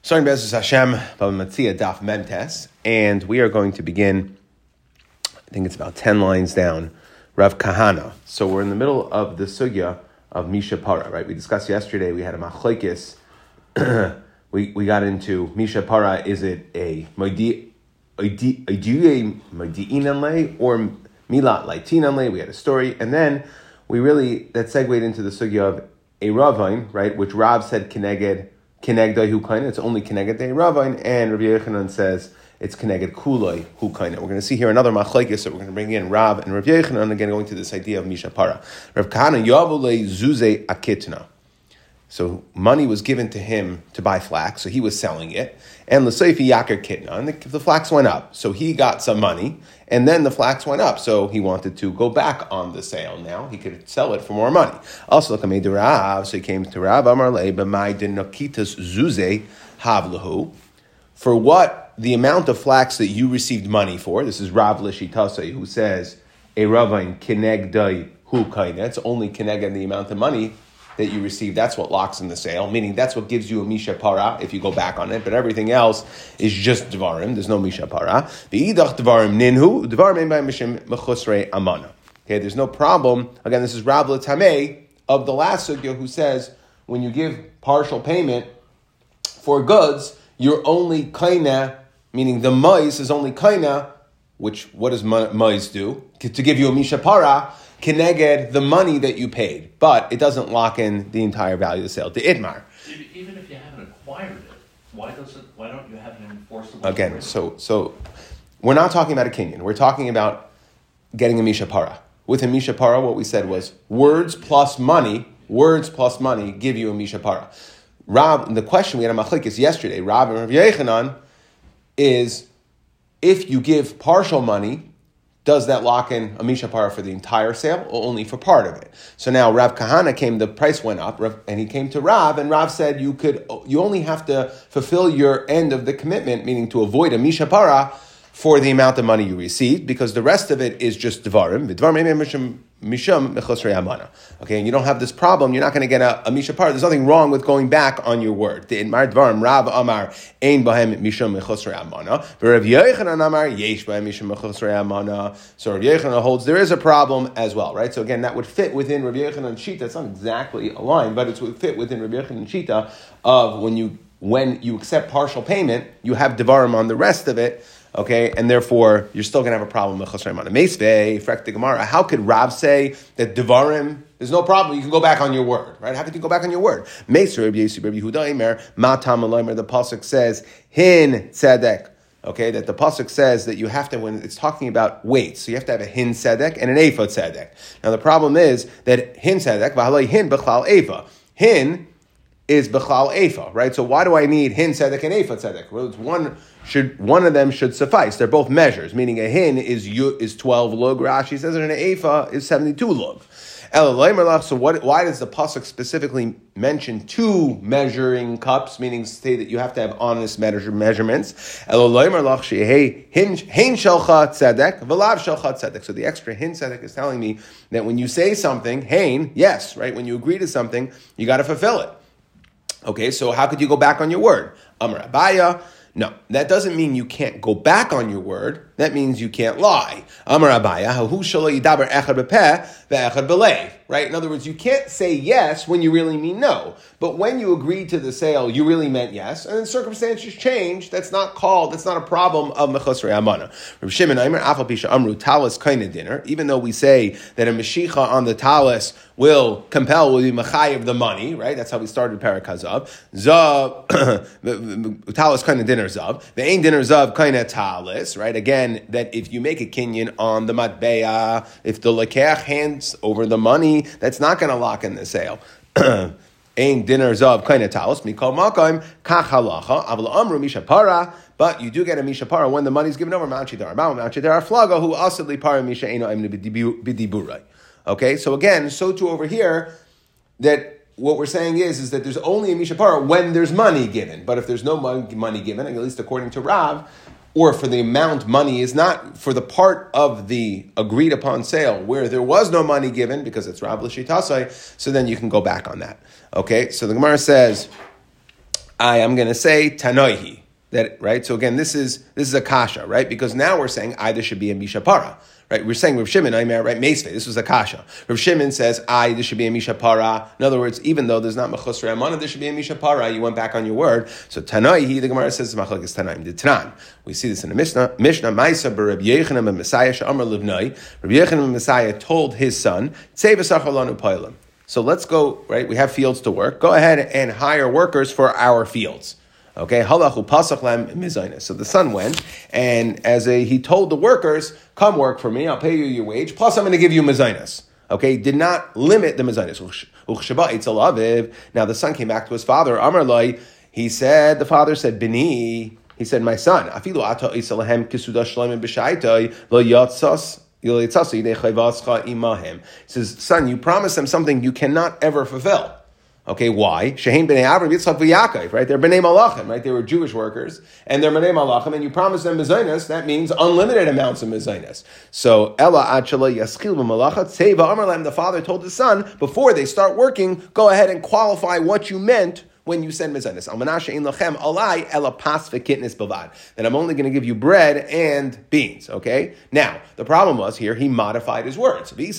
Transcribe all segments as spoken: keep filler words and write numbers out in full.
Starting Be'ezus Hashem, Baba Metzia Daf Memtes, and we are going to begin, I think it's about ten lines down, Rav Kahana. So we're in the middle of the sugya of Misha Para, right? We discussed yesterday, we had a machlokes, we we got into Misha Para, is it a Moidi, Moidi'in Lei, or Milat Laitin Lei? We had a story, and then we really, that segued into the sugya of a Ravain, right? Which Rav said Keneged, Kenegdai Hukaina, it's only Keneged Dei Ravain, and Rabbi Yochanan says it's Keneged Kuloi Hukaina. We're going to see here another machlokes that we're going to bring in Rav and Rabbi Yochanan, again going to this idea of Misha Para. Rav Kahana, Yavule Zuze Akitna. So money was given to him to buy flax, so he was selling it. And L'Seifi Yakir Kitna, and the, the flax went up. So he got some money, and then the flax went up. So he wanted to go back on the sale now. He could sell it for more money. Also, so he came to Rav, Amar Le, B'mai Dinakitas Zuze Havlahu. For what the amount of flax that you received money for, this is Rav Lishitasei, who says, a Ravain Kenegdai Hu Kaina, it's only Keneged the amount of money that you receive, that's what locks in the sale, meaning that's what gives you a Misha Para if you go back on it, but everything else is just Dvarim, there's no Misha Para. The Idach Dvarim Ninhu, Dvarim by Mishim Mechusrei Amana. Okay, there's no problem. Again, this is Rav L'Tamei of the last sugya who says when you give partial payment for goods, you're only kaina, meaning the mais is only kaina, which what does mais do? To give you a Misha Para, Keneged the money that you paid, but it doesn't lock in the entire value of the sale. The Idmar. Even if you haven't acquired it, why does it? Why don't you have an enforceable? Again, agreement? so so we're not talking about a kinyan. We're talking about getting a Misha Para. With a Misha Para, what we said was words plus money. Words plus money give you a Misha Para. Rab, the question we had a machlokes yesterday, Rab and Rav Yochanan, is if you give partial money, does that lock in a Misha Para for the entire sale or only for part of it? So now Rav Kahana came, the price went up, and he came to Rav, and Rav said you could, you only have to fulfill your end of the commitment, meaning to avoid a Misha Para for the amount of money you received, because the rest of it is just Dvarim. Mishum mechusrei amana. Okay, and you don't have this problem. You're not going to get a, a Misha Para. There's nothing wrong with going back on your word. The Idmar Dvarim Rav Amar ein bahem mishum mechusrei amana. Rav Yochanan Amar yesh bahem mishum mechusrei amana. So Rav Yochanan holds there is a problem as well, right? So again, that would fit within Rav Yochanan Shita. It's not exactly aligned, but it would fit within Rav Yochanan Shita of when you when you accept partial payment, you have Dvarim on the rest of it. Okay, and therefore you're still going to have a problem with Chosrei Amana. Meisvei, Frek the Gemara. How could Rav say that Devarim, there's no problem, you can go back on your word, right? How could you go back on your word? Meisvei, Rabbi Yossi, Rabbi Yehuda Eimer, Matam Alaymer, the Pasuk says, Hin Tzedek. Okay, that the Pasuk says that you have to, when it's talking about weights, so you have to have a Hin Tzedek and an Ephah Tzedek. Now the problem is that Hin Tzedek, V'halai Hin B'chlal Ephah. Hin is B'chlal Ephah, right? So why do I need Hin Tzedek and Ephah Tzedek? Well, it's one... Should one of them should suffice? They're both measures, meaning a hin is is twelve lug. Rashi says, and an ephah is seventy-two lug. So what? Why does the pasuk specifically mention two measuring cups? Meaning, say that you have to have honest measure, measurements. So the extra hin tzedek is telling me that when you say something, hein, yes, right. When you agree to something, you got to fulfill it. Okay, so how could you go back on your word? Amar Abaya. No, that doesn't mean you can't go back on your word. That means you can't lie. Amar Abaya, hu shelo yidaber echad bepeh ve'echad belev. Right? In other words, you can't say yes when you really mean no. But when you agreed to the sale, you really meant yes. And then circumstances change. That's not called, that's not a problem of mechusrei amana. Reb Shimon Aimer, afal pisha amru talis kaina dinner. Even though we say that a meshicha on the talis will compel, will be mechayev the money, right? That's how we started Parak Hazav. Zav, talis kaina dinner zav. The ain dinner zav kaina talis, right? Again, that if you make a kinyan on the matbeya, if the lekech hands over the money, that's not going to lock in the sale. Ain dinner zav kaina talis mikol makayim kach halacha avla amru misha para. But you do get a Misha Para when the money's given over. Mount Shidar, Mount Shidar Flaga, who asadli para Misha Eino Emne Bidiburai. Okay, so again, so too over here, that what we're saying is, is that there's only a Misha Para when there's money given. But if there's no money given, at least according to Rav, or for the amount money is not, for the part of the agreed upon sale where there was no money given, because it's Rav L'Shitasai, so then you can go back on that. Okay, so the Gemara says, I am going to say Tanoihi. That, right? So again, this is this is a kasha, right? Because now we're saying I, there should be a mishapara, right? We're saying Rav Shimon, I'm right, Meisvei, this was a kasha. Rav Shimon says, I, there should be a mishapara. In other words, even though there's not mechusrei amana, there should be a mishapara. You went back on your word. So Tanoi, the Gemara says, machlekes Tanaim, the Tanan. We see this in the Mishnah. Mishnah, Maisa, Reb Yechanan and Messiah, Sha'amar Livnai. Reb Yechanan and Messiah told his son, Tzei v'sachar lanu pailim. So let's go, right? We have fields to work. Go ahead and hire workers for our fields. Okay, halachu pasach lem mizaynis. So the son went, and as a he told the workers, "Come work for me. I'll pay you your wage. Plus, I'm going to give you mizaynis." Okay, did not limit the mizaynis. Now the son came back to his father. Amar loi, he said, the father said, "Bini." He said, "My son, afilu ata isalahem kisuda shloim b'shaitai lo yatzas." He says, "Son, you promised them something you cannot ever fulfill." Okay, why? Shehem b'nei Avram, Yitzchak, v'Yaakov, right? They're b'nei Malachim, right? They were Jewish workers, and they're b'nei Malachim, and you promise them mezainas, that means unlimited amounts of mezainas. So, Ella Achala Yaskil b'Malachat, Seva Amarlam, the father told his son, before they start working, go ahead and qualify what you meant when you said mezainas. Al manashe in lachem alai ela pas v'kitnis bavad. That I'm only going to give you bread and beans. Okay. Now the problem was here he modified his words. If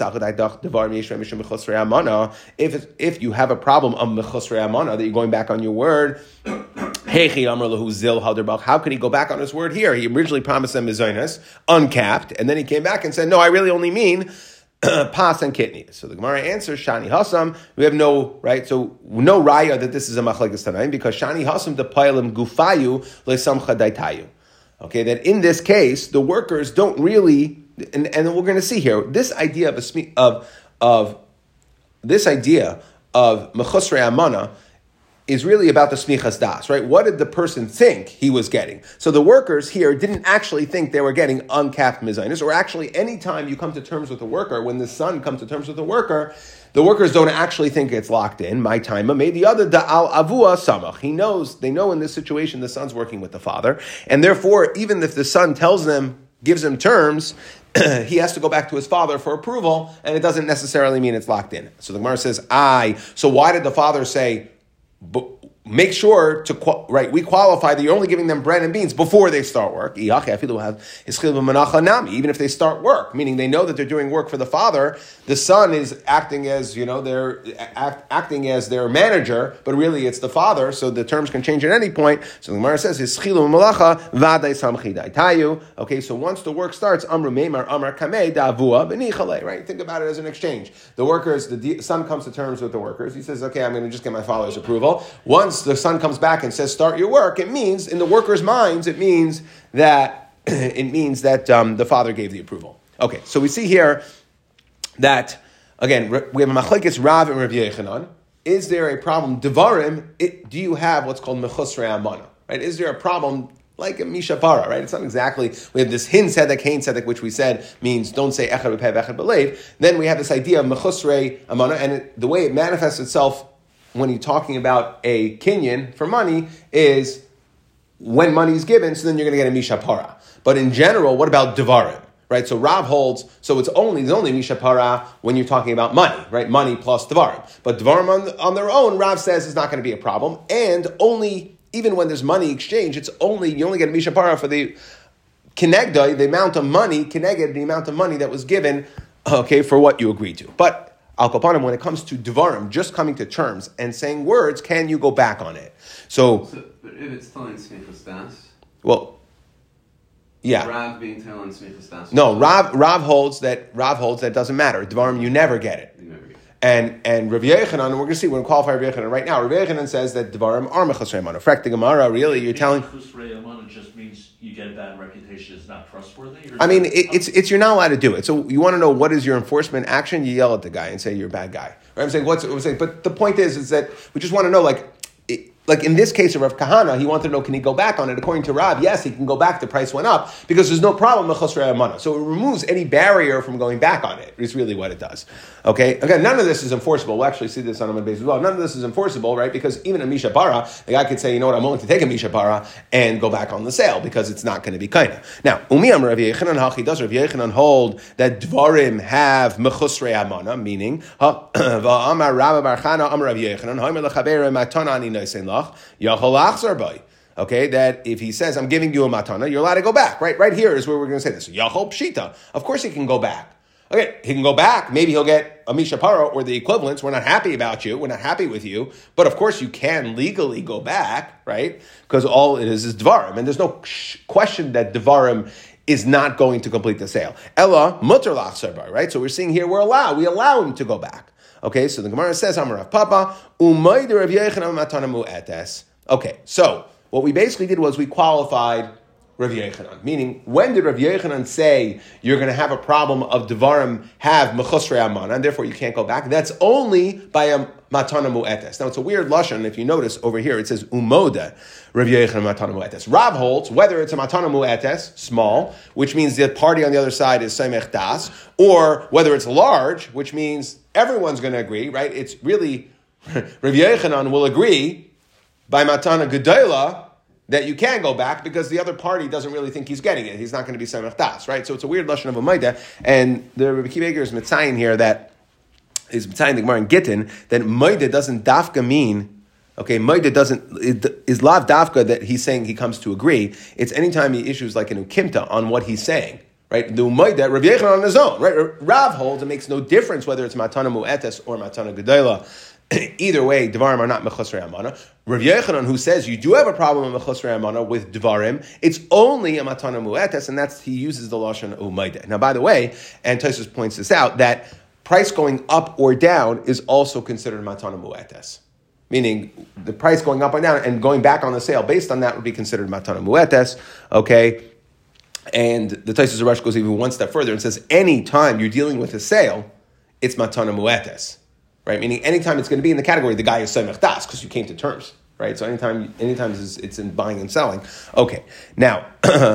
if you have a problem of mechusrei amana that you're going back on your word, how could he go back on his word here? He originally promised them mezainas uncapped, and then he came back and said, "No, I really only mean." Pas and kidney. So the Gemara answers, Shani Hasam, we have no, right, so no raya that this is a machlekes Tanaim, because Shani Hasam de Pailim Gufayu lesamcha daitayu. Okay, that in this case, the workers don't really, and, and we're going to see here, this idea of, a, of, of this idea of mechusrei amana is really about the smichas das, right? What did the person think he was getting? So the workers here didn't actually think they were getting uncapped mizainis, or actually any time you come to terms with a worker, when the son comes to terms with a worker, the workers don't actually think it's locked in. My time, made the other da'al avua samach. He knows, they know in this situation the son's working with the father, and therefore, even if the son tells them, gives them terms, he has to go back to his father for approval, and it doesn't necessarily mean it's locked in. So the Gemara says, I. So why did the father say, but make sure to, right, we qualify that you're only giving them bread and beans before they start work. Even if they start work, meaning they know that they're doing work for the father, the son is acting as, you know, they're act, acting as their manager, but really it's the father, so the terms can change at any point. So the Gemara says, okay, so once the work starts, right? Think about it as an exchange. The workers, the son comes to terms with the workers. He says, okay, I'm going to just get my father's approval. Once the son comes back and says, start your work, it means, in the workers' minds, it means that, it means that um, the father gave the approval. Okay, so we see here that, again, we have a machlekes Rav and Rav Yechanan. Is there a problem? Devarim, it, do you have what's called mechusrei amana? Right? Is there a problem like a mishapara, right? It's not exactly, we have this hin tzedek, hein tzedek, which we said means don't say echad b'peh, echad b'leiv. Then we have this idea of mechusrei amana, and it, the way it manifests itself when you're talking about a kinyan for money is when money is given, so then you're going to get a mishapara. But in general, what about devarim? Right, so Rav holds, so it's only, there's only mishapara when you're talking about money, right? Money plus devarim. But devarim on, on their own, Rav says is not going to be a problem. And only, even when there's money exchange, it's only, you only get a mishapara for the kinegdai, the amount of money, kineged, the amount of money that was given, okay, for what you agreed to. But Al Kapanim, when it comes to devarim, just coming to terms and saying words, can you go back on it? So, so but if it's telling smichas das, well, yeah. Rav being telling smichas das. No, Rav Rav holds that Rav holds that doesn't matter. Devarim, you never get it. You never get it. And and Rav Yechanan, we're going to see, we're going to qualify Rav Yechanan right now. Rav Yechanan says that devarim are mechusrei amana. Frak the Gemara, really, you're telling. Mechusrei amana just means you get a bad reputation. It's not trustworthy. Or I mean, it, it's it's you're not allowed to do it. So you want to know what is your enforcement action? You yell at the guy and say you're a bad guy. Right? I'm saying what's I'm saying, but the point is, is that we just want to know, like. It, Like in this case of Rav Kahana, he wanted to know, can he go back on it? According to Rav, yes, he can go back. The price went up because there's no problem with Chosrei Amana. So it removes any barrier from going back on it. Is really what it does. Okay. Again, none of this is enforceable. We'll actually see this on a base as well. None of this is enforceable, right? Because even a Misha Para, the guy could say, you know what, I'm willing to take a Misha Para and go back on the sale because it's not going to be kaina. Now, Umi Amar Rav Yechanan Hachi, does Rav Yechanan hold that Dvarim have Mechusrei Amana, meaning Amar Rav Bar Chana Amar Rav Yechanan Haimar Lechaber Matana Ani Nosein Melach, Yachol Achzar Bai. Okay, that if he says, I'm giving you a matana, you're allowed to go back. Right Right here is where we're going to say this. Yachol Pshita. Of course he can go back. Okay, he can go back. Maybe he'll get a mishapara or the equivalents. We're not happy about you. We're not happy with you. But of course you can legally go back, right? Because all it is is dvarim. And there's no question that dvarim is not going to complete the sale. Ella mutar lachzar bar, right? So we're seeing here we're allowed. We allow him to go back. Okay, so the Gemara says, Amar Rav Papa, umayder Rav Yechanan matana mu'etes. Okay, so what we basically did was we qualified Rav Yechanan. Meaning, when did Rav Yechanan say you're going to have a problem of Devarim have mechusrei amana, and therefore you can't go back? That's only by a matana mu'etes. Now, it's a weird lashon. If you notice over here, it says umoda Rav Yechanan matana mu'etes. Rav holds whether it's a matana mu'etes, small, which means the party on the other side is semech das, or whether it's large, which means everyone's going to agree, right? It's really, Rav Yechanan will agree by matana gedela that you can go back because the other party doesn't really think he's getting it. He's not going to be semech das, right? So it's a weird lashon of a maida. And the Rebbe Akiva Eiger is mitzayin here that is mitzayin the Gemara in Gittin that maida doesn't dafka mean. Okay, maida doesn't it, is lav dafka that he's saying he comes to agree. It's anytime he issues like an ukimta on what he's saying. Right, the umayda Rav Yechanan on his own. Right, Rav holds it makes no difference whether it's matana mu'etes or matana gedela. Either way, Devarim are not mechusrei amana. Rav Yechanan, who says you do have a problem with mechusrei amana with Devarim, it's only a matana mu'etes, and that's he uses the lashon umayda. Now, by the way, and Tosfos points this out that price going up or down is also considered matana mu'etes. Meaning the price going up and down and going back on the sale based on that would be considered matana mu'etes. Okay. And the Tosfos Rush goes even one step further and says, any time you're dealing with a sale, it's matana mu'etes, right? Meaning anytime it's going to be in the category, the guy is semech das, because you came to terms, right? So anytime, anytime it's, it's in buying and selling. Okay, now,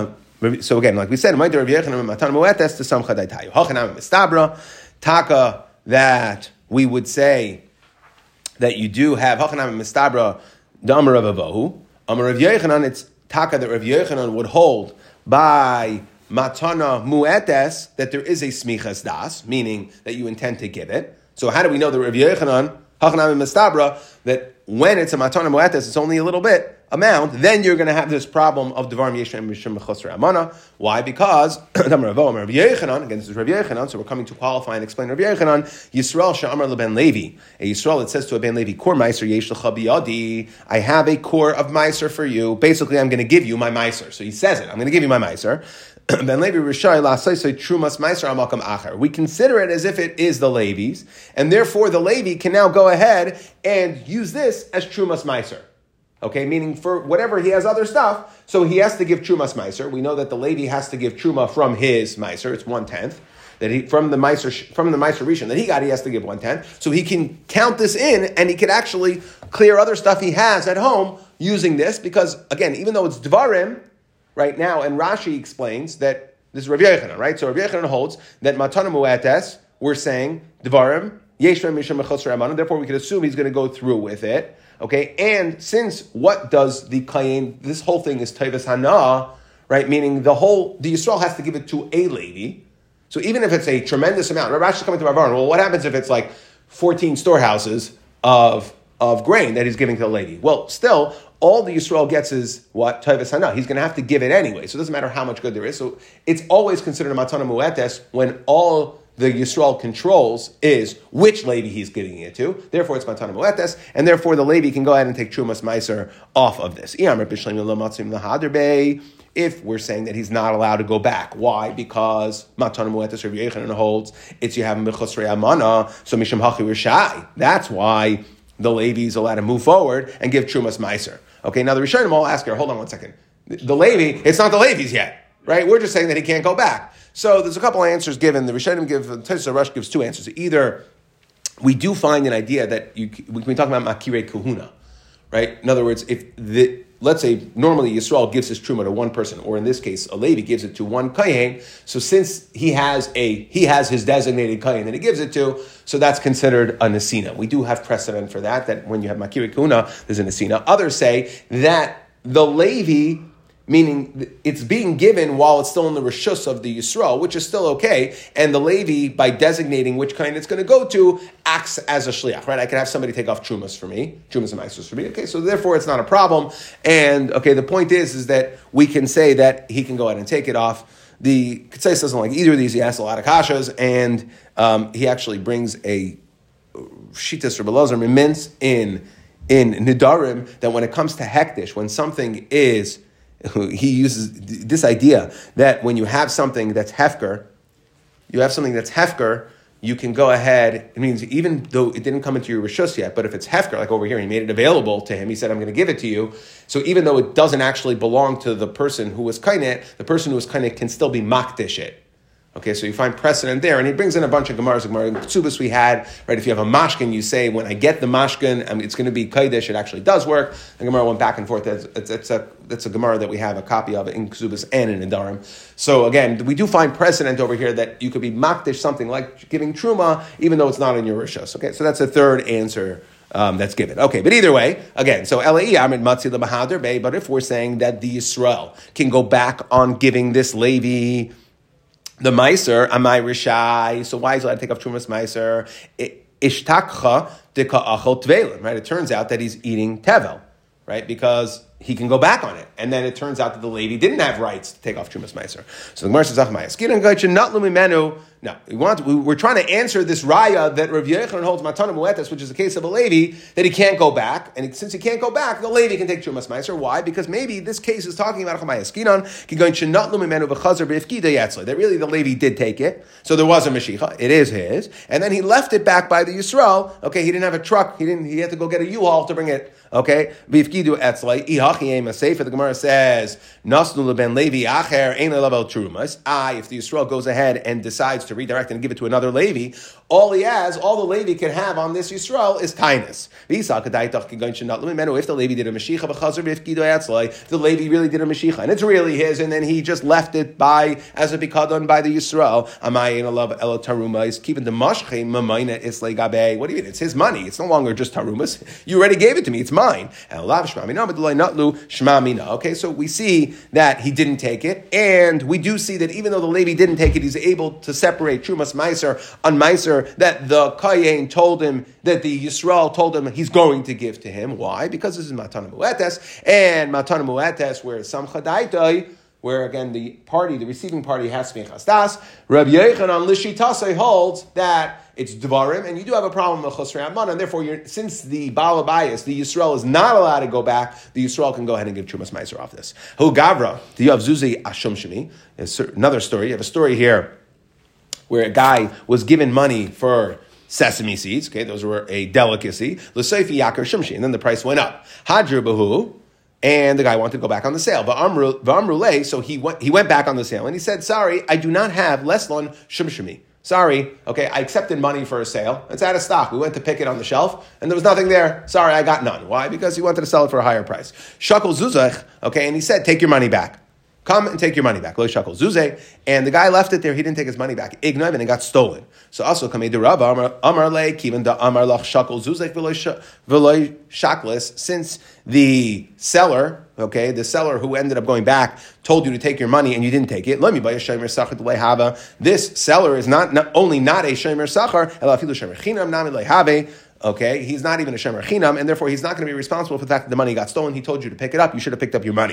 so again, like we said, matana mu'etes to samcha daitayu. Hachanam mistabra, taka, that we would say that you do have, hachanam mistabra, the Amar Rav Avohu, Amar Rav Yechanan, it's taka that Rav Yechanan would hold by matana mu'etes, that there is a smichas das, meaning that you intend to give it. So how do we know that Rav Yechanan, hachanam mistabra, that when it's a matana mu'etes, it's only a little bit amount, then you're going to have this problem of devar yeshem mishum mechusrei amana. Why? Because Rav Yechanan, again, this is Rav Yechanan, so we're coming to qualify and explain Rav Yechanan. Yisrael she'amar leben Levi, a Yisrael, it says to a ben Levi, kor meiser yesh lecha biyadi, I have a core of meiser for you. Basically, I'm going to give you my meiser. So he says it, I'm going to give you my meiser. Ben Levi Rishai la'asay trumas meiser amalkam acher. We consider it as if it is the Levi's, and therefore the Levi can now go ahead and use this as trumas meiser. Okay, meaning for whatever he has other stuff, so he has to give trumas meiser. We know that the Levi has to give truma from his meiser; it's one tenth. That he from the meiser from the meiser rishon that he got, he has to give one tenth. So he can count this in, and he could actually clear other stuff he has at home using this. Because again, even though it's dvarim right now, and Rashi explains that this is Rav Yechanan, right? So Rav Yechanan holds that matana mu'etes, we're saying dvarim yeshem mishum mechusrei amana. Therefore, we can assume he's going to go through with it. Okay, and since what does the kayin, this whole thing is teves hana, right? Meaning the whole, the Yisrael has to give it to a Levi. So even if it's a tremendous amount, Rav Rashi coming to Rav Aron, well, what happens if it's like fourteen storehouses of, of grain that he's giving to the Levi? Well, still, all the Yisrael gets is what? Teves hana. He's going to have to give it anyway. So it doesn't matter how much good there is. So it's always considered a matana mu'etes when all the Yisrael controls is which Levi he's giving it to. Therefore, it's matana mu'etes, and therefore the Levi can go ahead and take trumas meiser off of this. If we're saying that he's not allowed to go back, why? Because matana mu'etes Rav Yechanan holds it's you have mechusrei amana, so mishum hachi rishai. That's why the Levi is allowed to move forward and give trumas meiser. Okay, now the Rishonim all ask her, hold on one second. The Levi, it's not the Levi's yet, right? We're just saying that he can't go back. So there's a couple of answers given. The Rishonim give, Tosfos Rush gives two answers. Either we do find an idea that you, we can talk about makirei kahuna, right? In other words, if the, let's say normally Yisrael gives his truma to one person, or in this case, a Levi gives it to one kayin. So since he has a he has his designated kayin that he gives it to, so that's considered a nesina. We do have precedent for that. That when you have makirei kahuna, there's a nesina. Others say that the Levi meaning it's being given while it's still in the reshus of the Yisrael, which is still okay. And the Levi, by designating which kind it's going to go to, acts as a shliach, right? I can have somebody take off trumas for me, trumas and meisos for me. Okay, so therefore it's not a problem. And okay, the point is, is that we can say that he can go ahead and take it off. The Ketzais doesn't like either of these. He asks a lot of kashas, and um, he actually brings a Shitas Rebbe Elazar Mimins in in Nidarim that when it comes to hektish, when something is, he uses this idea that when you have something that's hefker, you have something that's hefker, you can go ahead. It means even though it didn't come into your rishus yet, but if it's hefker, like over here, he made it available to him. He said, "I'm going to give it to you." So even though it doesn't actually belong to the person who was kainet, the person who was kainet can still be makdish it. Okay, so you find precedent there, and he brings in a bunch of gemaras. Gemara in Ksubas we had, right? If you have a mashkin, you say, when I get the mashkin, I mean, it's going to be kaidish. It actually does work. The Gemara went back and forth. It's, it's, it's a it's a Gemara that we have a copy of in Ksubas and in Nedarim. So again, we do find precedent over here that you could be makdish something like giving truma, even though it's not in your rishos. Okay, so that's a third answer. Um, that's given. Okay, but either way, again, so Elai Amid Matzi L'Mahader Bey, but if we're saying that the Yisrael can go back on giving this Levi the Meiser, Amai Rishai, so why is it allowed to take off Trumas Meiser? Ishtakcha deka achol tvelim, right? It turns out that he's eating tevel, right? Because he can go back on it. And then it turns out that the lady didn't have rights to take off Trumas Meiser. So the Gemara says, no, we want to, we're trying to answer this raya that Rav Yochanan holds Matana Muetas, which is the case of a Levi, that he can't go back. And since he can't go back, the Levi can take Trumas Meiser. Why? Because maybe this case is talking about that really the Levi did take it. So there was a Mashiach. It is his. And then he left it back by the Yisrael. Okay, he didn't have a truck. He didn't. He had to go get a U-Haul to bring it. Okay, the Gemara says, "Nasnu ben Levi acher ein level trumas." Ah, if the Yisrael goes ahead and decides to redirect and give it to another Levi, all he has, all the Levi can have on this Yisrael is tainus. If the Levi did a mashicha, the Levi really did a mashicha, and it's really his, and then he just left it by as a bikadon by the Yisrael. Amai ein level elo taruma is keeping the mashche mamayna islay gabe. What do you mean? It's his money. It's no longer just tarumas. You already gave it to me. It's mine. Okay, so we see that he didn't take it, and we do see that even though the Levi didn't take it, he's able to separate Trumas Meiser on Meiser that the Kayin told him, that the Yisrael told him he's going to give to him. Why? Because this is Matana Muetes, and Matana Muetes, where Samcha Daitai, where again the party, the receiving party has to be in Chasdas. Rabbi Yochanan Lishitasei holds that it's Dvarim, and you do have a problem with Chosrei Amman, and therefore, you're, since the Baal Abayis, the Yisrael is not allowed to go back, the Yisrael can go ahead and give Trumas Meiser off this. Hu Gavra, the Yav Zuzi Ashum Shemi, another story. You have a story here where a guy was given money for sesame seeds. Okay, those were a delicacy. L'Seifi Yakar Shumshi, and then the price went up. Hadru Bahu. And the guy wanted to go back on the sale. V'amrulei, so he went, he went back on the sale, and he said, sorry, I do not have leslon shumshumi. Sorry, okay, I accepted money for a sale. It's out of stock. We went to pick it on the shelf, and there was nothing there. Sorry, I got none. Why? Because he wanted to sell it for a higher price. Shakol zuzach, okay, and he said, take your money back. Come and take your money back. Lo shakol zuzeh. And the guy left it there. He didn't take his money back. Ignoim, and it got stolen. So also, kamei derava amar le kiven da amar lach shakol zuzeh v'loy shaklis. Since the seller, okay, the seller who ended up going back told you to take your money and you didn't take it. Let me buy a shomer sachar lehava. This seller is not, not only not a shomer sachar, ela afilu shomer chinam nami lehave. Okay, he's not even a shemer chinam, and therefore he's not going to be responsible for the fact that the money got stolen. He told you to pick it up. You should have picked up your money.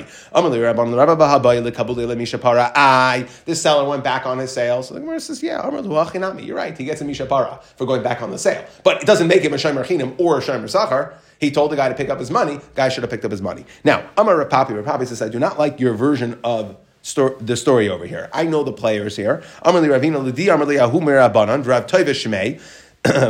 Aye, this seller went back on his sale. So the Gemara says, yeah, you're right. He gets a mishapara for going back on the sale. But it doesn't make him a shemer chinam or a shemer sachar. He told the guy to pick up his money. The guy should have picked up his money. Now, Amar Rapapi, Rapapi says, I do not like your version of Sto- the story over here. I know the players here. Amar li Ravina Lidi, Amar li Ahu Mirabanan, Rav Toiva Shmei. Okay,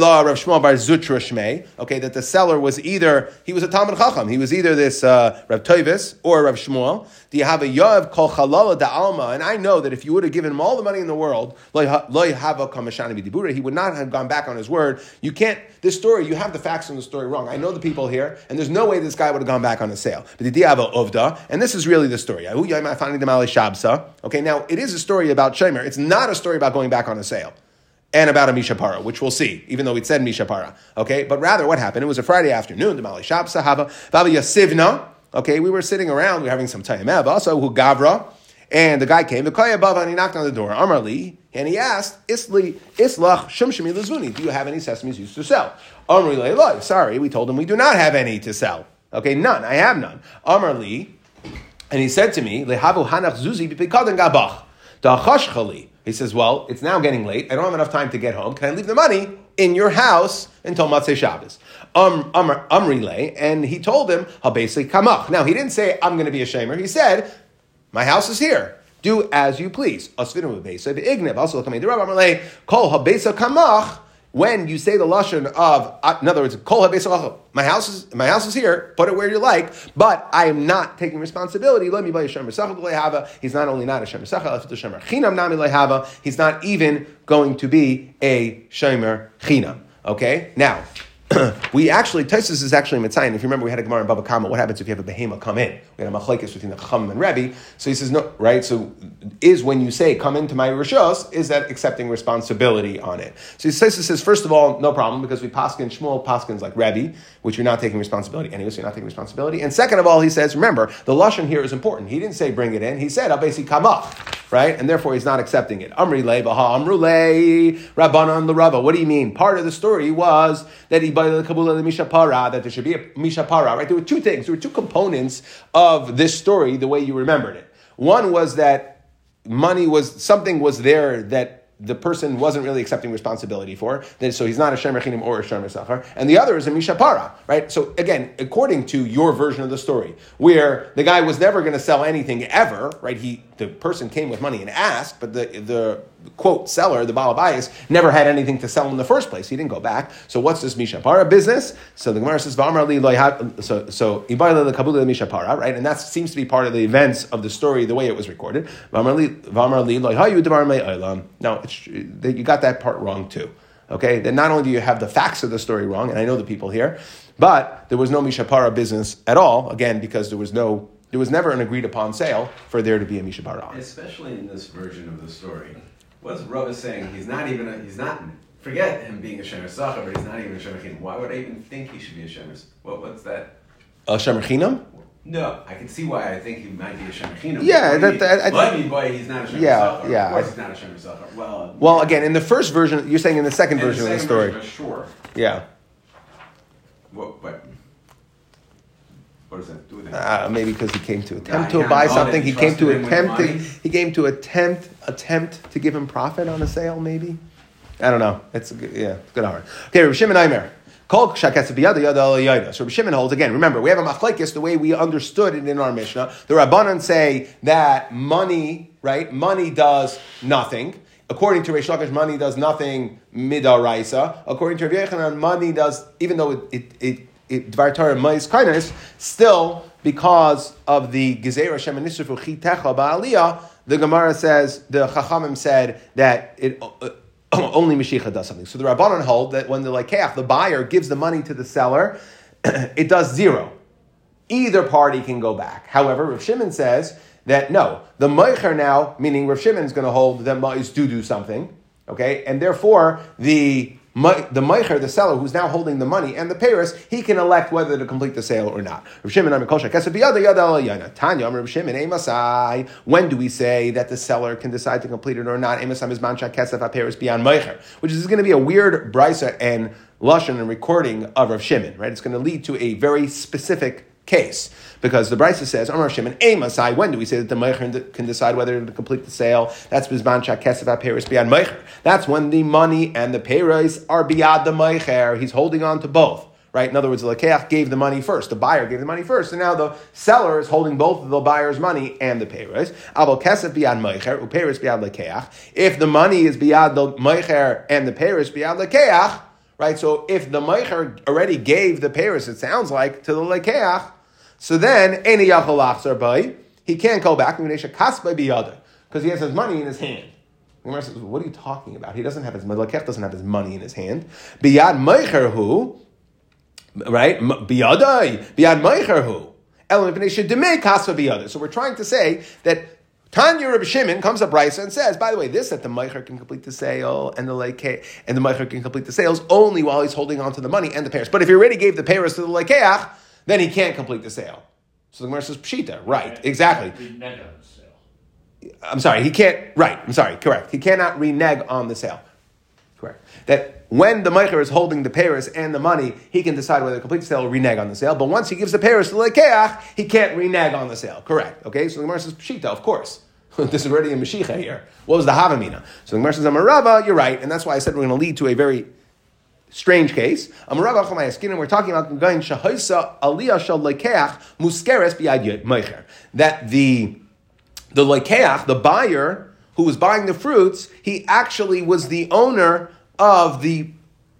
that the seller was either, he was a Talmud Chacham, he was either this uh, Rav Toivis or Rav Shmuel. Do you have a Yav kol chalala da alma? And I know that if you would have given him all the money in the world, he would not have gone back on his word. You can't, this story, you have the facts in the story wrong. I know the people here, and there's no way this guy would have gone back on a sale. But the Diava Ovda, and this is really the story. Okay, now it is a story about Shemer. It's not a story about going back on a sale. And about a mishapara, which we'll see, even though it said mishapara. Okay, but rather what happened? It was a Friday afternoon. The Mali Shab Sahaba Baba Yasivna. Okay, we were sitting around, we were having some tayamev, also who gavra, and the guy came, the koy above, and he knocked on the door, Amarli, and he asked, Isli, Islach, Shumshimi Lazuni, do you have any sesames used to sell? Amarli Leiloi, sorry, we told him we do not have any to sell. Okay, none, I have none. Amarli, and he said to me, Lehavu hanach zuzi b'pikadan gabach, da'achashchali. He says, well, it's now getting late, I don't have enough time to get home, can I leave the money in your house until Matzei Shabbos? Um, um, Amrile, and he told him, Habesi kamach. Now, he didn't say, I'm going to be a shamer. He said, my house is here. Do as you please. Asvinu b'beisa b'ignev. Also, coming to Rabbi Amrile, kol habesa kamach. When you say the lashon of, uh, in other words, kol habesa, my house is my house is here. Put it where you like, but I am not taking responsibility. Let me buy a shemer sachar lehava. He's not only not a shemer sachar, a shemer chinam nami lehava. He's not even going to be a shemer chinam. Okay, now. We actually, Taisus is actually Mitzayin. If you remember, we had a Gemara in Bava Kama. What happens if you have a behema come in? We had a machlekes between the Chacham and Rebbe. So he says, no, right? So is when you say, come into my Rishos, is that accepting responsibility on it? So Taisus says, first of all, no problem, because we paskin, Shmuel paskins like Rebbe, which you're not taking responsibility. Anyway, so you're not taking responsibility. And second of all, he says, remember, the Lashon here is important. He didn't say bring it in. He said, Abesi Kamach, right? And therefore, he's not accepting it. Amri le, Baha, Amru le, Rabbanan the Rava. What do you mean? Part of the story was that he the Kabula the Mishapara, that there should be a Mishapara, right? There were two things, there were two components of this story, the way you remembered it. One was that money was, something was there that the person wasn't really accepting responsibility for, so he's not a shemer chinim or a shemer sachar. And the other is a mishapara, right? So again, according to your version of the story, where the guy was never going to sell anything ever, right? He, the person came with money and asked, but the the quote seller, the balabayas, never had anything to sell in the first place. He didn't go back. So what's this mishapara business? So the Gemara says, V'amar li lo yha- so so ibayla le kabula mishapara, right? And that seems to be part of the events of the story, the way it was recorded. V'amar li v'amar li lo hayu devar me'olam. Now it's, you got that part wrong too. Okay, then not only do you have the facts of the story wrong, and I know the people here, but there was no mishapara business at all. Again, because there was no, there was never an agreed upon sale for there to be a mishapara. Especially in this version of the story, what's Rava saying? He's not even a, he's not. Forget him being a shemer sachar, but he's not even a shemer chinam. Why would I even think he should be a shemer? What what's that? A shemer chinam? No, I can see why I think he might be a shemer chinam. Yeah, that, that, I Let me boy, he's not a shemer yeah, sachar. yeah. Of course, he's not a shemer sachar. Well, well, yeah. Again, in the first version, you're saying in the second In version the of the second story. version, sure. Yeah. What? What? What does that do with it? Uh, maybe because he came to attempt Yeah, to buy yeah, something. He came to trusted him with attempt. To, money. he came to attempt attempt to give him profit on a sale. Maybe. I don't know. It's a good, yeah, it's good hard. Okay, Rav Shimon Aimer. So Rav Shimon holds again. Remember, we have a machlekes the way we understood it in our Mishnah. The Rabbanan say that money, right? Money does nothing. According to Reish Lakish, money does nothing midaraisa. According to Rav Yechanan, money does, even though it it it, it Dvar Torah ma'is kindness, still because of the Gezerah Shem Nisrufu Chitecha Ba'aliyah, the Gemara says, the Chachamim said that it. Uh, only Mashiach does something. So the Rabbanan hold that when the Lekeach, the buyer, gives the money to the seller, it does zero. Either party can go back. However, Rav Shimon says that no, the Meicher now, meaning Rav Shimon is going to hold that Ma'is do do something, okay, and therefore the the Meicher, the seller, who's now holding the money and the Paris, he can elect whether to complete the sale or not. Rav Shimon, Tanya, Rav Shimon, Emasai. When do we say that the seller can decide to complete it or not? Emasai is mancha kesef Paris beyond Meicher, which is going to be a weird brisa and lashon and recording of Rav Shimon, right? It's going to lead to a very specific case. Because the Brisa says, Amar Shimon, Emasai, when do we say that the Meicher can decide whether to complete the sale? That's Bizman Shak Kesef HaPeiros Biyad Meicher. That's when the money and the Peiros are Biyad the Meicher. He's holding on to both, right? In other words, the Lekeach gave the money first. The buyer gave the money first. And now the seller is holding both the buyer's money and the Peiros. Aval Kesef Biyad Meicher, Upeiros Biyad Lekeach. If the money is Biyad the Meicher and the Peiros Biyad Lekeach, right? So if the Meicher already gave the Peiros, it sounds like, to the Lekeach, so then, he can't go back because he has his money in his hand. Gemara says, what are you talking about? He doesn't have his Lekech doesn't have his money in his hand. Biyad meicherhu, right? Biyadai, biyad meicherhu. So we're trying to say that Tanya Reb Shimon comes up Brisa and says, by the way, this that the Meicher can complete the sale and the Lekeach and the Meicher can complete the sales only while he's holding on to the money and the Paris. But if he already gave the Paris to the Lekeach, then he can't complete the sale. So the Gemara says pshita, right? Exactly. Renege on the sale. I'm sorry, he can't. Right, I'm sorry, correct. He cannot renege on the sale. Correct. That when the meicher is holding the paris and the money, he can decide whether to complete the sale or renege on the sale. But once he gives the paris to the lekeach, he can't renege on the sale. Correct. Okay, so the Gemara says pshita, of course. This is already a Mashiach here. What was the Havamina? So the Gemara says, Amarava, you're right, and that's why I said we're going to lead to a very strange case. Amarava Chamayaskin, and we're talking about going Shahaisa Aliyah Shal Lekeach Muskeres Biyad Meicher. That the the Lekeach, the buyer who was buying the fruits, he actually was the owner of the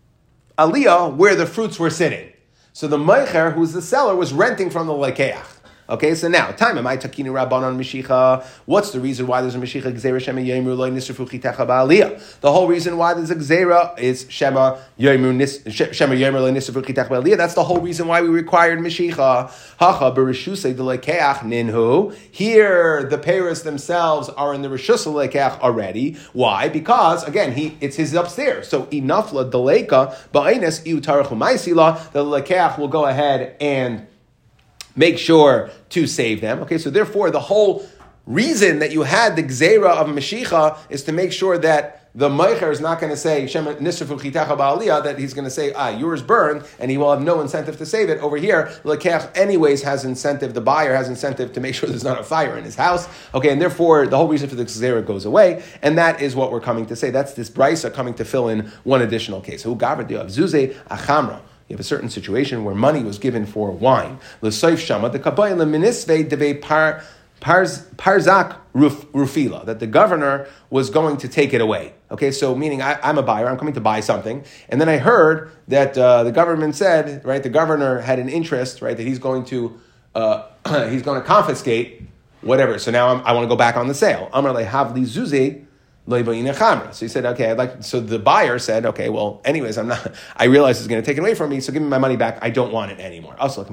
Aliyah where the fruits were sitting. So the Meicher, who's the seller, was renting from the Lekeach. Okay, so now, time am I takinu rabbanon mishicha? What's the reason why there's a mishicha gzeira shema yemru loy nisrufu chitecha ba'aliyah? The whole reason why there's a gzeira is shema yemru shema yemru loy nisrufu chitecha ba'aliyah. That's the whole reason why we required mishicha. Hacha bereshusei delekeach ninhu. Here, the peiros themselves are in the reshus lekeach already. Why? Because again, he it's his upstairs. So inafla deleka ba'enes iu tarachu ma'isila. The lekeach will go ahead and make sure to save them. Okay, so therefore the whole reason that you had the gzeira of Mashiach is to make sure that the meicher is not going to say Shema Nisrafu Chitecha Ba'aliyah, that he's going to say, ah, yours burned, and he will have no incentive to save it. Over here, Lekech anyways has incentive, the buyer has incentive to make sure there's not a fire in his house. Okay, and therefore the whole reason for the gzeira goes away, and that is what we're coming to say. That's this brisa coming to fill in one additional case. Who gavra of Zuze Achamra. You have a certain situation where money was given for wine. L'soif shama the kabayim leminisve deve par parzak rufila, that the governor was going to take it away. Okay, so meaning I, I'm a buyer, I'm coming to buy something, and then I heard that uh, the government said, right, the governor had an interest, right, that he's going to uh, he's going to confiscate whatever. So now I'm, I want to go back on the sale. Amar lehav li zuzi. So he said, okay, I'd like, so the buyer said, okay, well, anyways, I'm not, I realize it's going to take it away from me, so give me my money back. I don't want it anymore. Also,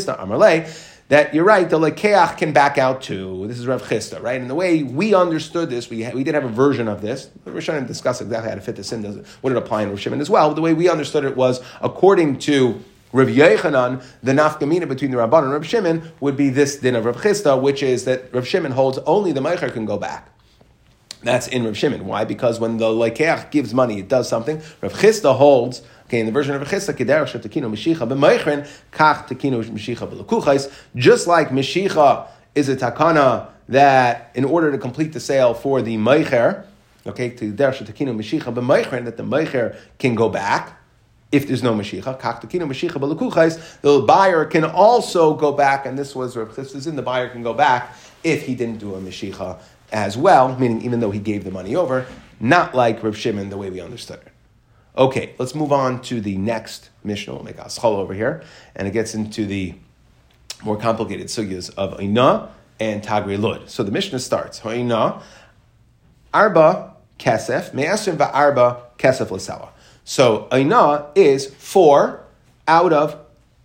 that you're right, the lekeach can back out too. This is Rav Chisda, right? And the way we understood this, we we did have a version of this. We're trying to discuss exactly how to fit this in, would it apply in Rav Shimon as well. But the way we understood it was, according to Rav Yechanan, the nafkamina between the Rabban and Rav Shimon would be this din of Rav Chisda, which is that Rav Shimon holds only the meicher can go back. That's in Rav Shimon. Why? Because when the lekeach gives money, it does something. Rav Chisda holds, okay, in the version of Rav Chisda, kederach shetakinu mishicha b'meichrin, kach takinu mishicha b'lekuchais. Just like mishicha is a takana that in order to complete the sale for the meicher, okay, kederach shetakinu mishicha b'meichrin, that the meicher can go back. If there's no Mashiach, kach takinu Mashiach b'lekuchais, the buyer can also go back, and this was Rav Chisda's in, the buyer can go back if he didn't do a Mashiach as well, meaning even though he gave the money over, not like Rav Shimon the way we understood it. Okay, let's move on to the next Mishnah. We'll make a schol over here, and it gets into the more complicated sugyas of Oina and Tagri Lud. So the Mishnah starts, Oina, Arba Kesef, Me'asrim va'arba Kesef l'sela. So Oina is four out of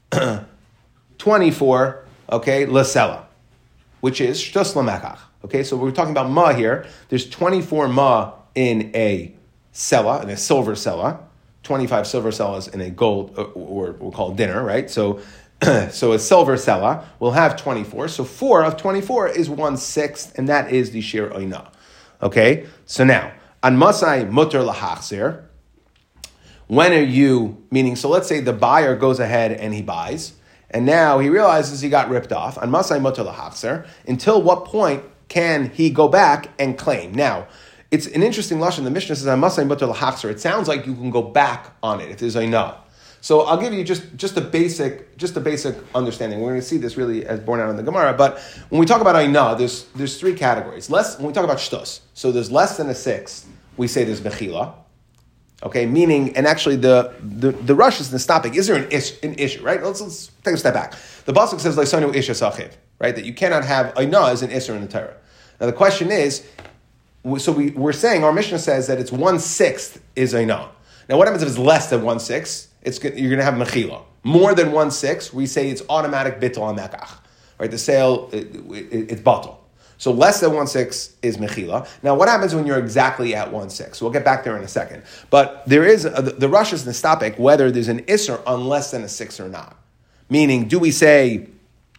twenty-four, okay, l'sela, which is Shtus l'mekach. Okay, so we're talking about ma here. There's twenty-four ma in a sela, in a silver sela, twenty-five silver sellas in a gold, or we'll call it dinner, right? So, so a silver sela will have twenty-four. So four of twenty-four is one sixth, and that is the shir oina. Okay, so now an masai muter lahachzir. When are you meaning? So let's say the buyer goes ahead and he buys, and now he realizes he got ripped off. An masai muter lahachzir. Until what point can he go back and claim? Now, it's an interesting lashon. The Mishnah says, "Amasay mutar l'hachzer." It sounds like you can go back on it if there's a no. So I'll give you just, just a basic just a basic understanding. We're going to see this really as borne out in the Gemara. But when we talk about Aina, there's there's three categories. Less when we talk about shtus, so there's less than a sixth. We say there's mechila. Okay, meaning, and actually the the, the rush is nistapik. Is there an, ish, an issue, right? Let's, let's take a step back. The pasuk says leisanu isha sachiv, right? That you cannot have Aina as an isser in the Torah. Now the question is, so we, we're saying, our Mishnah says that it's one-sixth is Aina. Now what happens if it's less than one-sixth? It's, you're going to have Mechila. More than one-sixth, we say it's automatic Bittul on Mekach. Right, the sale, it, it, it's Batul. So less than one-sixth is Mechila. Now what happens when you're exactly at one-sixth? We'll get back there in a second. But there is, a, the rush is Nistapik, whether there's an Isser on less than a sixth or not. Meaning, do we say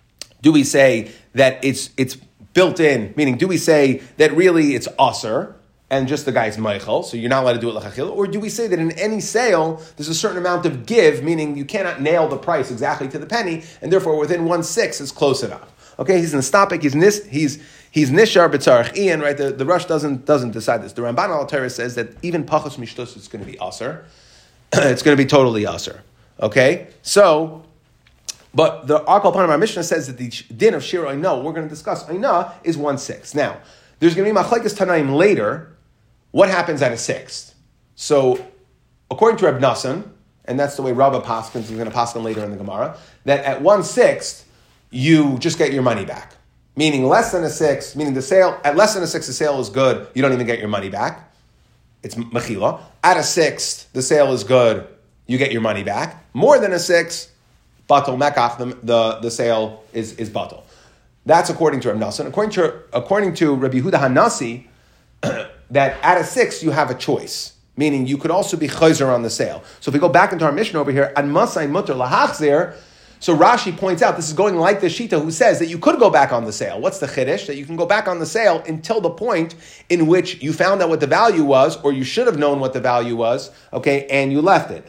Do we say that it's it's built in? Meaning, do we say that really it's aser and just the guy's meichel, so you're not allowed to do it l'chachil? Or do we say that in any sale, there's a certain amount of give, meaning you cannot nail the price exactly to the penny, and therefore within one sixth is close enough? Okay, he's in the stopik, he's nis, he's he's nishar b'tzarich ian, right? The, the Rush doesn't doesn't decide this. The Ramban al Torah says that even pachos mishtus is going to be aser. It's going to be totally aser. Okay, so. But the Akal Panam, our Mishnah says that the din of Shir Oina, we're going to discuss, Oina is one sixth. Now, there's going to be Machlekes Tanaim later. What happens at a sixth? So, according to Reb Nassan, and that's the way Rabba Paskins is going to Paskin later in the Gemara, that at one sixth, you just get your money back. Meaning less than a sixth, meaning the sale, at less than a sixth, the sale is good, you don't even get your money back. It's Mechila. At a sixth, the sale is good, you get your money back. More than a sixth, Batal Mekach, the, the, the sale is, is Batal. That's according to Reb Nassan. According to, according to Rabbi Yehuda Hanasi, that at a six you have a choice, meaning you could also be chayzer on the sale. So if we go back into our Mishnah over here, Ad Masai Mutter Lahachzer, so Rashi points out, this is going like the Shita who says that you could go back on the sale. What's the chiddush? That you can go back on the sale until the point in which you found out what the value was, or you should have known what the value was, okay, and you left it.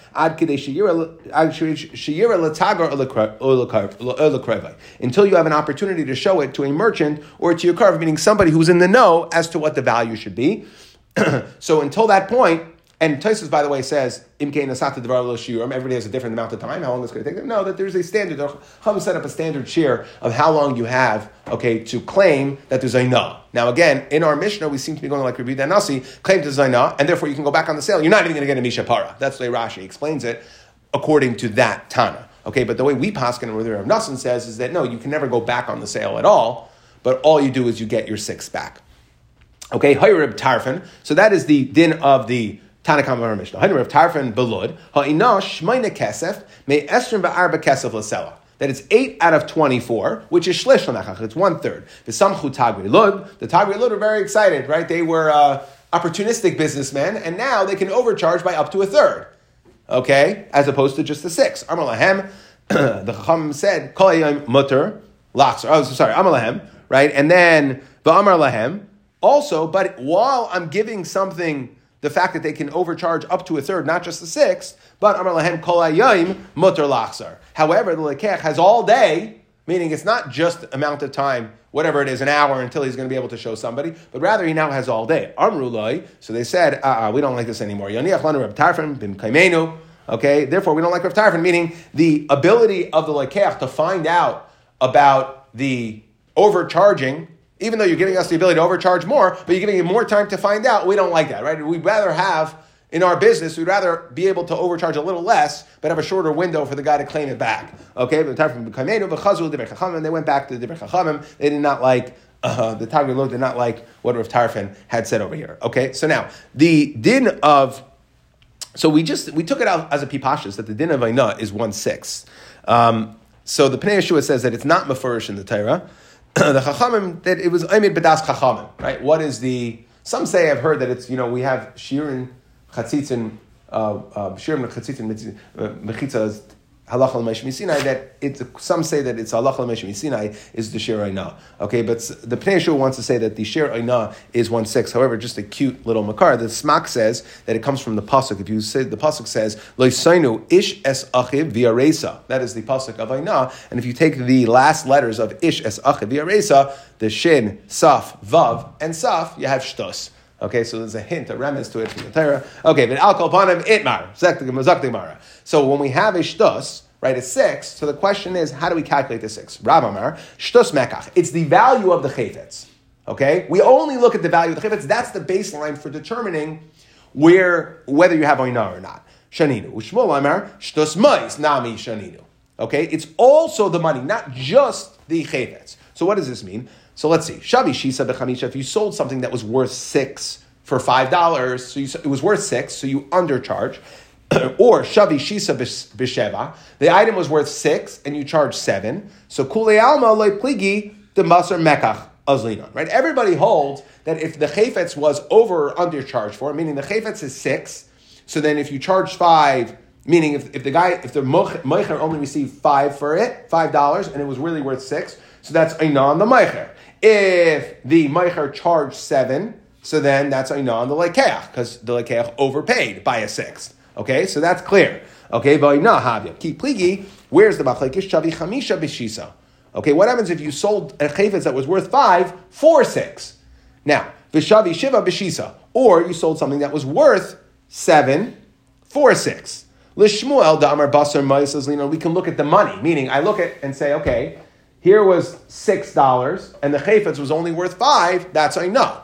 Until you have an opportunity to show it to a merchant or to your karv, meaning somebody who's in the know as to what the value should be. So until that point, and Tosfos, by the way, says, everybody has a different amount of time, how long it's going to take. No, that there's a standard. Chum set up a standard share of how long you have, okay, to claim that there's a na. Now, again, in our Mishnah, we seem to be going like Rabbi Nasi, claim to Zaina, and therefore you can go back on the sale. You're not even going to get a Misha Para. That's the way Rashi explains it, according to that Tana. Okay, but the way we paskin and where Rav Nassan says is that no, you can never go back on the sale at all, but all you do is you get your six back. Okay, Hayrib Tarfin. So that is the din of the Tanakam of Mishnah. Hayrib Tarfin Belud. Ha'ina Shmeina Kesef Me Esrim Ba'arba Kesef Lasela. That it's eight out of twenty-four, which is shlish l'nachach. It's one third. The Samchu Tagri Lud. The Tagri Lud are very excited, right? They were uh, opportunistic businessmen, and now they can overcharge by up to a third. Okay, as opposed to just a six. Amar Lahem. The Chacham said Kol Hayom Mutter Lachzer. Oh, sorry, Amar Lahem. Right, and then V'Amar Lahem. Also, but while I'm giving something, the fact that they can overcharge up to a third, not just a sixth, but Amar Lahem Kol Hayom Mutter Lachzer. However, the Lekech has all day, meaning it's not just amount of time, whatever it is, an hour until he's going to be able to show somebody, but rather he now has all day. Amru Loi, so they said, uh-uh, we don't like this anymore. Yoniach lanu Reb Tarfon bin Kaimenu. Okay, therefore we don't like Reb Tarfon, meaning the ability of the Lekech to find out about the overcharging, even though you're giving us the ability to overcharge more, but you're giving it more time to find out, we don't like that, right? We'd rather have, in our business, we'd rather be able to overcharge a little less, but have a shorter window for the guy to claim it back. Okay, and they went back to the Divrei Chachamim. They did not like, uh, the Tagri Lud did not like what Rav Tarfon had said over here. Okay, so now, the din of, so we just, we took it out as a pipashas, that the din of Aina is one-sixth. Um, so the Pnei Yeshua says that it's not mefurish in the Torah. The Chachamim, that it was Amid B'das Chachamim, right? What is the, some say, I've heard that it's, you know, we have Shirin, Chatzitzin, uh, uh, Shirin, Chatzitzin, Mechitza, Halacha l'Meish Misinai, that it's, some say that it's Halacha l'Meish Misinai is the Shir Oina. Okay, but the Pnei Yeshua wants to say that the Shir Oina is one six. However, just a cute little makar. The Smak says that it comes from the pasuk. If you say the pasuk says Loisainu Ish es Achiv V'Aresa, that is the pasuk of Oina. And if you take the last letters of Ish es Achiv V'Aresa, the Shin, Saf, Vav, and Saf, you have Shtos. Okay, so there's a hint, a remiss to it from the Torah. Okay, but Al Kolpanim Itmar. So when we have a shtus, right, a six, so the question is, how do we calculate the six? Rav Amar, shtus mekach. It's the value of the chayfetz. Okay? We only look at the value of the chayfetz. That's the baseline for determining where, whether you have oina or not. Shaninu. Ushmol Amar, shtus mais nami shaninu. Okay? It's also the money, not just the chayfetz. So what does this mean? So let's see. Shavi shisa b'chamisha. If you sold something that was worth six for five dollars, so you, it was worth six, so you undercharge. Or shavi shisa b'sheva. The item was worth six, and you charge seven. So kulei alma loy pligi the masar mekach azlinon. Right? Everybody holds that if the chayfetz was over or undercharged for, meaning the chayfetz is six, so then if you charge five, meaning if, if the guy, if the moicher only received five for it, five dollars, and it was really worth six. So that's Aina on the Meicher. If the Meicher charged seven, so then that's Aina on the Lekeach, because the Lekeach overpaid by a sixth. Okay, so that's clear. Okay, V'Aina Havya. Ki Pligi, where's the Machlekes? Shavi Chamisha B'Shisa. Okay, what happens if you sold a chayfetz that was worth five for six? Now, V'Shavi Shiva B'Shisa, or you sold something that was worth seven for six. L'Shmuel Da'amar Basar Ma'is Lino. We can look at the money, meaning I look at and say, okay, here was six dollars, and the chayfetz was only worth five. That's I know.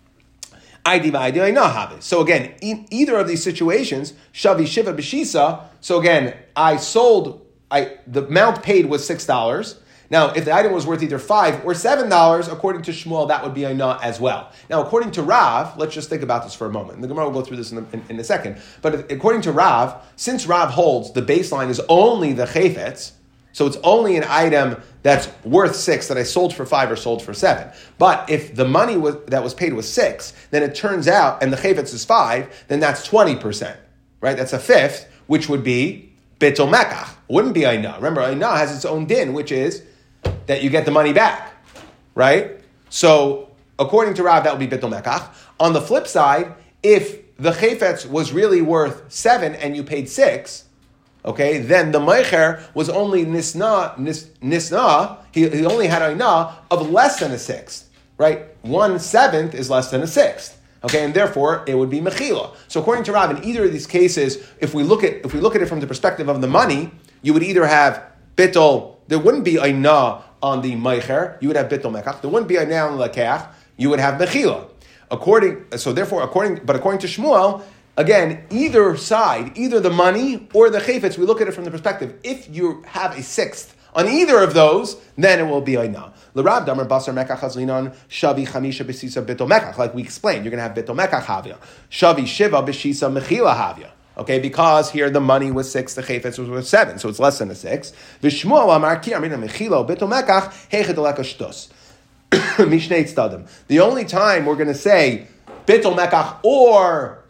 I di I di I know have it. So again, in either of these situations, Shavi Shiva B'Shisa. So again, I sold. I the amount paid was six dollars. Now, if the item was worth either five or seven dollars, according to Shmuel, that would be a na as well. Now, according to Rav, let's just think about this for a moment. And the Gemara will go through this in, the, in, in a second. But according to Rav, since Rav holds the baseline is only the chayfetz, so it's only an item that's worth six that I sold for five or sold for seven. But if the money was, that was paid was six, then it turns out, and the chayfetz is five, then that's twenty percent, right? That's a fifth, which would be bittul mekach. Wouldn't be Aina. Remember, Aina has its own din, which is that you get the money back, right? So, according to Rav, that would be bittul mekach. On the flip side, if the chayfetz was really worth seven and you paid six, okay, then the meicher was only nisna, nis, nisna, he, he only had Aina of less than a sixth, right? One seventh is less than a sixth. Okay, and therefore it would be mechila. So according to Rav, in either of these cases, if we look at if we look at it from the perspective of the money, you would either have bittul. There wouldn't be Aina on the meicher. You would have bittul mekach. There wouldn't be Aina on the lekeach. You would have mechila. According, so therefore, according, but according to Shmuel, again, either side, either the money or the chayfetz, we look at it from the perspective. If you have a sixth on either of those, then it will be Aina. L'Rav Damar Basar Mekach Hazlinon Shavi Chamisha B'Sisa Bittul Mekach. Like we explained, you're going to have Bittul Mekach Havya. Shavi Shiva B'Shisa Mechila Havya. Okay, because here the money was six, the chayfetz was worth seven, so it's less than a six. V'Shmuel Amar Ki Amrina Mechila Bittul Mekach Hechet Eleka Shtos. Mishnei Tzadim. The only time we're going to say Bittul Mekach or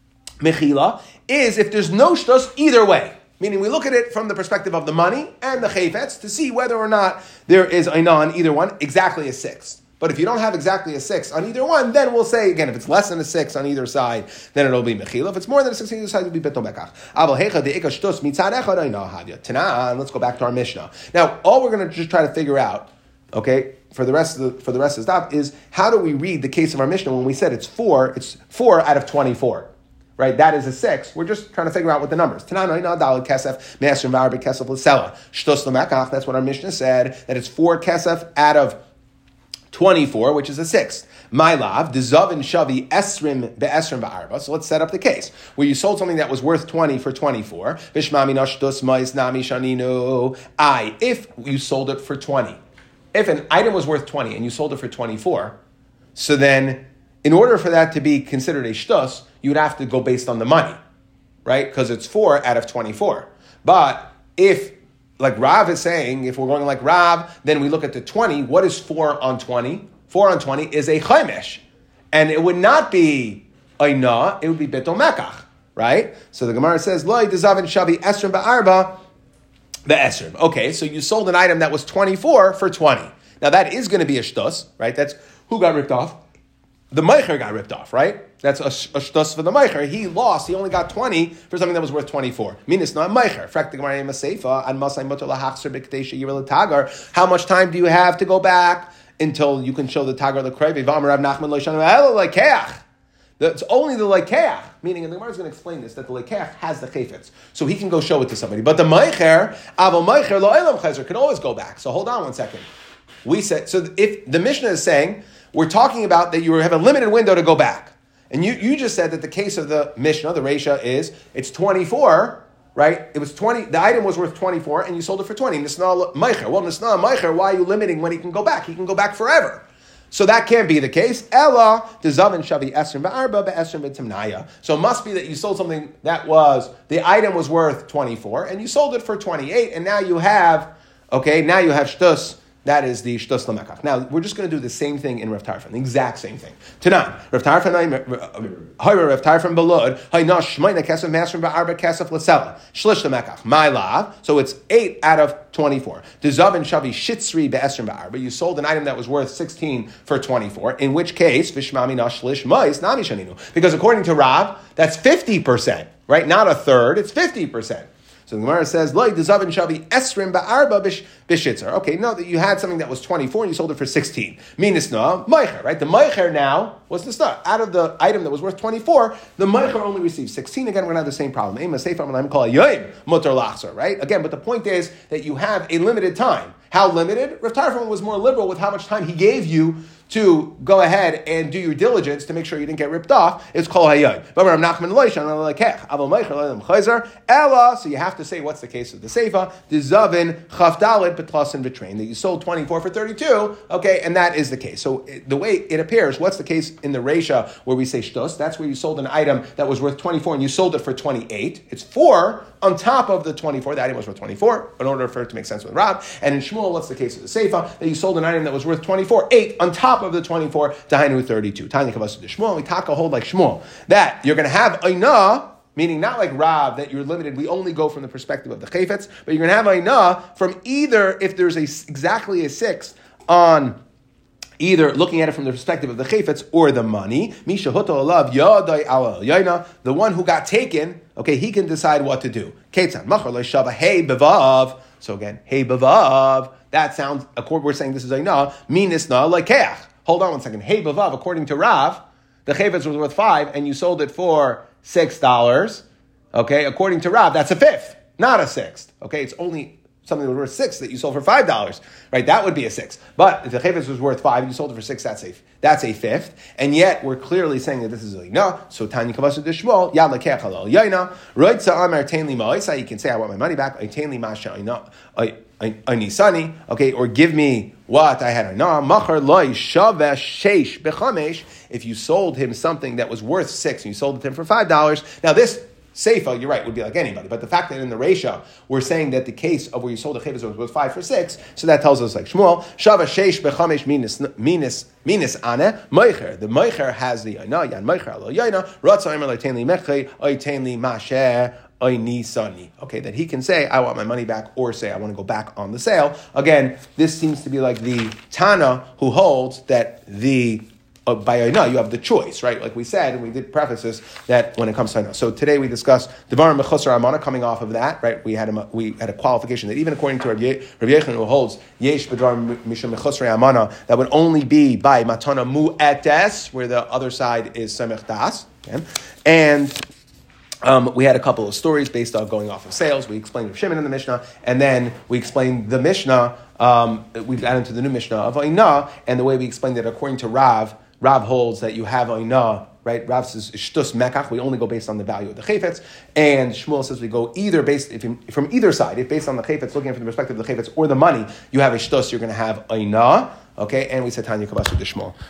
Mechila is if there's no shtos either way. Meaning we look at it from the perspective of the money and the chayfetz to see whether or not there is Aina on either one, exactly a sixth. But if you don't have exactly a six on either one, then we'll say, again, if it's less than a six on either side, then it'll be mechila. If it's more than a six on either side, it'll be bittul mekach. Tanan, let's go back to our Mishnah. Now, all we're going to just try to figure out, okay, for the rest of the for the rest of the stuff is how do we read the case of our Mishnah when we said it's four, it's four out of twenty-four. Right, that is a six. We're just trying to figure out what the numbers. That's what our Mishnah said, that it's four kesef out of twenty-four, which is a six. My love, dezavin shavi esrim be'esrim ba'arba. So let's set up the case where you sold something that was worth twenty for twenty-four. I, if you sold it for twenty, if an item was worth twenty and you sold it for twenty-four, so then in order for that to be considered a shtus, you would have to go based on the money, right? Because it's four out of twenty-four. But if, like Rav is saying, if we're going like Rav, then we look at the twenty. What is four on twenty? Four on twenty is a chaimesh. And it would not be Aina, it would be bittul mekach, right? So the Gemara says, Loi dezavin shavi esrim ba'arba be'esrim. Okay, so you sold an item that was twenty-four for twenty. Now that is going to be a shtus, right? That's who got ripped off? The meicher got ripped off, right? That's a, a shtus for the meicher. He lost. He only got twenty for something that was worth twenty-four. Mean it's not meicher. How much time do you have to go back until you can show the tagar the krevi? It's only the lekeach, meaning, and the Gemara is going to explain this, that the lekeach has the chayfetz, so he can go show it to somebody. But the meicher, avo meicher lo elam chayzer, can always go back. So hold on one second. We said, so if the Mishnah is saying, we're talking about that you have a limited window to go back. And you, you just said that the case of the Mishnah, the Reisha, is it's twenty-four, right? It was twenty, the item was worth twenty-four, and you sold it for twenty. Nisna meicher. Well, Nisna meicher, why are you limiting when he can go back? He can go back forever. So that can't be the case. Ella, dezavin shavi esrim ba'arba be'esrim v'timnaya. So it must be that you sold something that was, the item was worth twenty-four, and you sold it for twenty-eight, and now you have, okay, now you have shtus That is the shtus lamekach. Now, we're just going to do the same thing in Rav Tarfon, the exact same thing. Tanan, Rav Tarfon, Hayra Rav Tarfon Belud, Hayna Shmeina Kesef Masrim Ba'arba Kesef Lasela, Shlish lamekach, my lav. So it's eight out of twenty-four. Dezavin Shavi Shitzri Be'esrim Ba'arba. You sold an item that was worth sixteen for twenty-four, in which case, Vishmami Nashlish Mais Nami Shaninu. Because according to Rav, that's fifty percent, right? Not a third, it's fifty percent. So the Gemara says, "Lo dezavin shavi esrim ba'arba b'shitzer." Okay, no, that you had something that was twenty-four and you sold it for sixteen. Minisna meicher, right? The meicher now was the stuff out of the item that was worth twenty-four. The meicher only received sixteen. Again, we're gonna have the same problem. Ema seifam and I'm call a yoyim mutar lachzer, right? Again, but the point is that you have a limited time. How limited? Rav Tarfon was more liberal with how much time he gave you to go ahead and do your diligence to make sure you didn't get ripped off. It's called hayay. Ella, so you have to say what's the case of the seifa. The zavin chavdalid betlasin betrain that you sold twenty-four for thirty-two. Okay, and that is the case. So the way it appears, what's the case in the reisha where we say shtos? That's where you sold an item that was worth twenty-four and you sold it for twenty-eight. It's four on top of the twenty-four. The item was worth twenty-four in order for it to make sense with Rab. And in Shmuel, what's the case of the seifa? That you sold an item that was worth twenty-four, eight on top of the twenty-four, Dahainu thirty-two. Tanya Kavasu de Shmuel, we taka hold like Shmuel. That you're going to have Aina, meaning not like Rav, that you're limited, we only go from the perspective of the Chayfetz, but you're going to have Aina from either, if there's a, exactly a six on either looking at it from the perspective of the Chayfetz or the money. Misha Huto Alav Yadai Awal Yaina, the one who got taken, okay, he can decide what to do. Ketzan, Machar Leishava, Hey Bevav. So again, Hey Bevav. That sounds, we're saying this is Aina, Minis Na Lekeach. Hold on one second. Hey Bavav, according to Rav, the Chayfetz was worth five and you sold it for six dollars. Okay, according to Rav, that's a fifth, not a sixth. Okay, it's only something that was worth six that you sold for five dollars. Right, that would be a six. But if the Chayfetz was worth five and you sold it for six, that's a, that's a fifth. And yet, we're clearly saying that this is a no. So Tanya Kavasu de Shmuel, Yad Lekech Halal Yaina, Roitza Amar Tainli Ma'isa, you can say, I want my money back, I Tainli Masha, I Anisani, okay, or give me what I had. Machar loy shavesh sheish bechamesh. If you sold him something that was worth six and you sold it to him for five dollars, now this seifa, you're right, would be like anybody. But the fact that in the Reisha we're saying that the case of where you sold a chayvus was worth five for six, so that tells us like Shmuel shavesh sheish bechamesh minis minis minis ane meicher. The meicher has the ayna yan meicher lo yayna ratza imer leitenli mechei oitenli masher. Okay, that he can say, I want my money back, or say, I want to go back on the sale. Again, this seems to be like the Tana who holds that the, uh, by Aina, you have the choice, right? Like we said, and we did preface this, that when it comes to Aina. So today we discussed Devar Mechusar Amana coming off of that, right? We had a, we had a qualification that even according to Rabbi Yechon who holds Yesh Bedvar Mishum Mechusar Amana, that would only be by Matana Mu'etes, where the other side is Semech Das. Okay? And Um, we had a couple of stories based on going off of sales. We explained Rav Shimon in the Mishnah, and then we explained the Mishnah. Um, we've added to the new Mishnah of Aina, and the way we explained it according to Rav, Rav holds that you have Aina, right? Rav says shtus mekach. We only go based on the value of the chayfetz, and Shmuel says we go either based if you, from either side. If based on the chayfetz, looking at it from the perspective of the chayfetz or the money, you have a shtus. You're going to have Aina, okay? And we said Tanya Kabasu de Shmuel.